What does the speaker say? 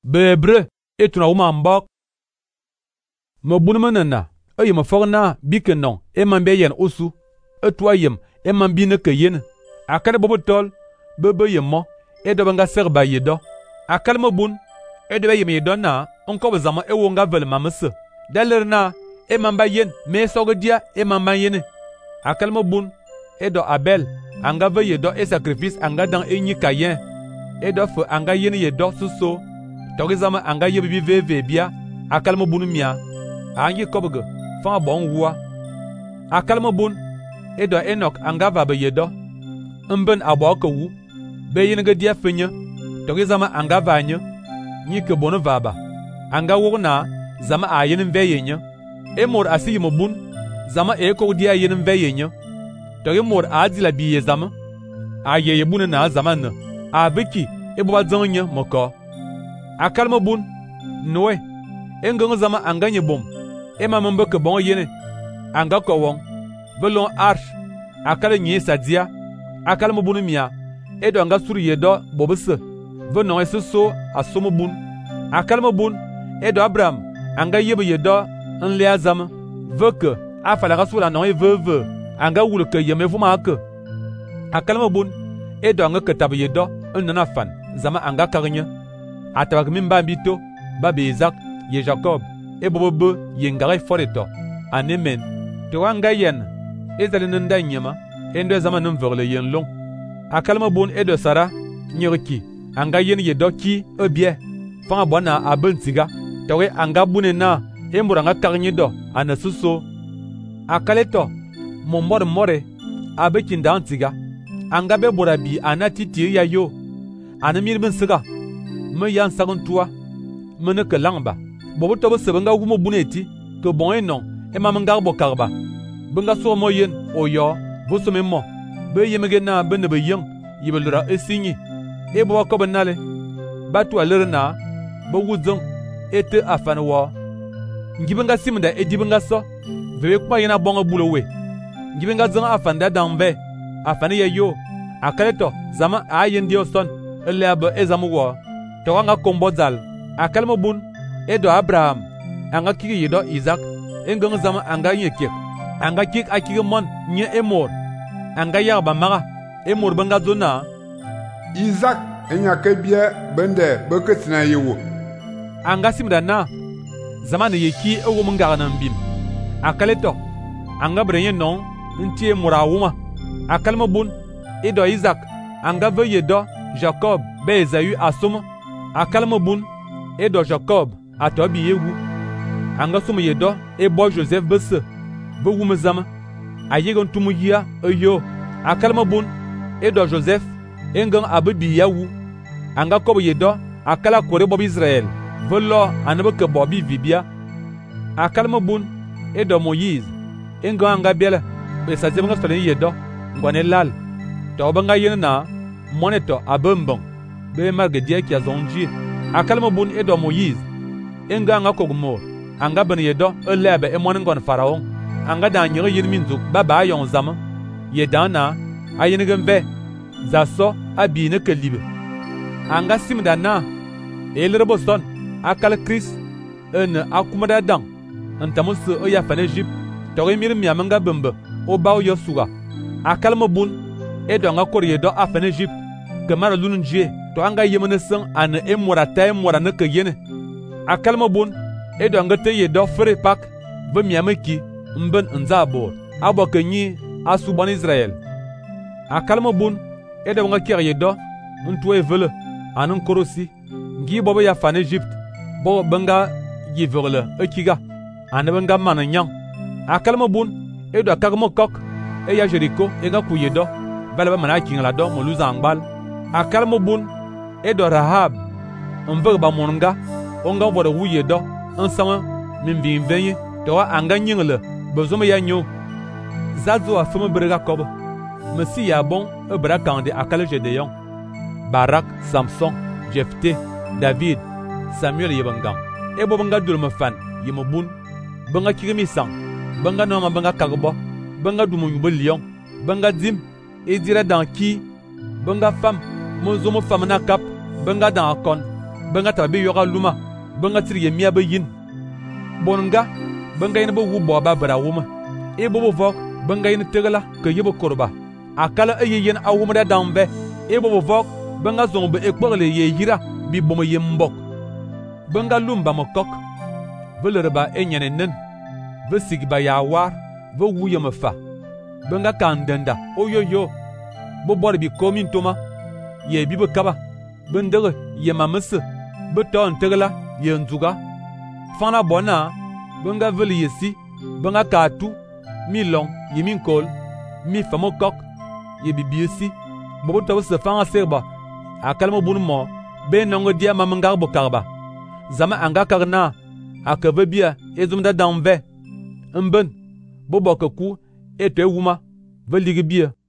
bebre etuna wuma mbok me bunmenna ayem fogna bikenon man be yen osu etwayem man bi ne keyen akane bobo tol bebe yemo edo nga serba yedo akal mo bun edo yem yedo na onko bezama ewo nga vel mamse dalerna man ba yen me sogodia man ba yen akal mo bun edo abel anga ve yedo sacrifice anga dan enyi kayen edo fo anga yen yedo suso togizama anga yebi veve bia akal mo bun mia anyi kobge fa bon wua akal mo bun edo enok anga va be yedo mben abo ko wu be yin ga dia fenye togizama anga vanye nyi ke bonu vaba anga wugna zama a yin ve yenye emor asi mo bun zama ko dia yin ve yenye togi mor adila biye zama a ye bun na zaman na a biki ebo zanye moko akal mo bun noe engang zama anga nye bom mambe ke bon yene anga ko won velon arch akal nyi sadia akal mo bun mia edo anga suru yedo bobese venon esoso asomo bun akal mo bun edo abraham anga yebe yedo nle azam veke afala rasula non veve anga wul ke yeme vuma ke akal mo bun edo anga ketab yedo nna fan zama anga karnya atabak mimba bito babe Isaac ye Jacob e bobo ye ngare foreto anemen to anga yen ezalin nda nyema endo zama num verle yen long akal mo bun edo sara nyirki anga yen yedo ki ebie fa bona abentiga towe anga bunena emuranga karnyi do ana suso akaleto mombor more abekin dantiga anga be borabi anatiti ya yo anamir bin siga me yan sagun tuwa mene ke langba bobo to sebenga wumo buneti to bon enon e mamanga bo karba benga so moyen oyo bosome mo be yemege na be ne be yen yibelura esinyi e bo ko benale batu alerna bo wuzon ete afanwo ngibenga simda edibenga so vebe kwa yena bonga bulowe ngibenga zan afanda dambe afani ye yo akaleto zama ayen dio son elebe ezamuwo to anga kombozal akalmo bun edo abraham anga kigi yedo Isaac engang zama anga yekek anga kik akigi mon nye emor anga yarba maga emor banga zona Isaac enya kebie bende beketina yewo anga simda na zama ne yeki ewo munga nan bim akaleto anga brenye non ntie murawuma akalmo bun edo Isaac anga ve yedo Jacob be Esaü asuma akalmo bun edo Jacob atobi yewu anga sumu yedo ebo Joseph bese be wumezama ayegon tumugia eyo akalmo bun edo Joseph engan abebi yawu anga kobo yedo akala kore bob Israel velo anabeke bobi vibia akalmo bun edo Moïse engan anga bele be sazebenga stone yedo ngone lal to banga yena moneto abembon be margedia kia zonji akalmo bun edo Moïse enga anga kogmo anga ben yedo elebe emon ngon faraon anga da nyere yin minzuk baba yon zama yedana ayinigem be zaso abi ne kalibe anga simda na elreboston akal Chris en akumada dan antamus oya fan Egypt to emir miamanga bembe o bawo yosuga akalmo bun edo anga kor yedo afan Egypt kamara lunun je to anga yemene san an emora ne kayene akalmo bun edo anga te yedo fere pak be miameki mben nzabor abo kanyi asuban Israel akalmo bun edo anga kier yedo ntwe vele anan korosi ngi bobo ya fan Egypt bo banga yiverle ekiga anabanga mananyang akalmo bun edo akagmo kok e ya Jericho ega ku yedo balaba mana kingla do mo luza ngbal akalmo bun edo Rahab mveg ba monga onga bodo wuye do nsama mimbi venye to anga nyingle bezoma ya nyo zazo afuma brega kob mesi ya bon ebra kande akal Gedeon Barak Samson Jefte David Samuel yebangam ebo banga dulma fan yemo bun banga kirimi sang banga no ma banga kagbo banga dumo yubo lion banga dim edira dan ki banga fam mozomo fam na kap banga dan akon benga ta be yoga luma benga tir ye miya be yin bonga benga yin be wu bo ba bra wuma e bo vok benga yin tegla ke yebo korba akala ye yen awuma da dambe e bo vok benga zong be ekpole ye yira bi bomo ye mbok benga lumba mo kok velerba enyene nen ve sigba ya war ve wuye me fa benga kandenda oyoyo bo bor bi komin toma ye bi be kaba bendere ye mamese be ton tegla ye nzuga fana bona benga veli yesi benga katu mi long ye min kol mi famo kok ye bibiesi bo to se fanga serba akalmo bunu mo be nongo dia mamangar bo karba zama anga karna akave bia ezumda damve mben bo bokaku etwe wuma ve ligi bia